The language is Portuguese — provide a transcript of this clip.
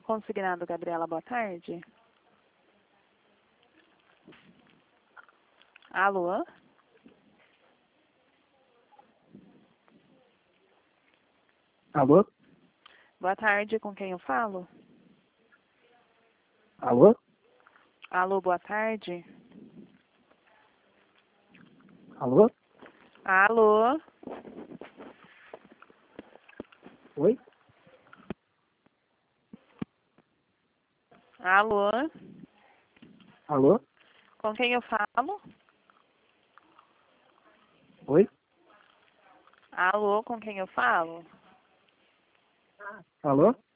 Consignado Gabriela, boa tarde. Alô? Alô? Boa tarde, com quem eu falo? Alô? Alô, boa tarde. Alô? Alô? Oi? Alô? Alô? Com quem eu falo? Oi? Alô, com quem eu falo? Alô?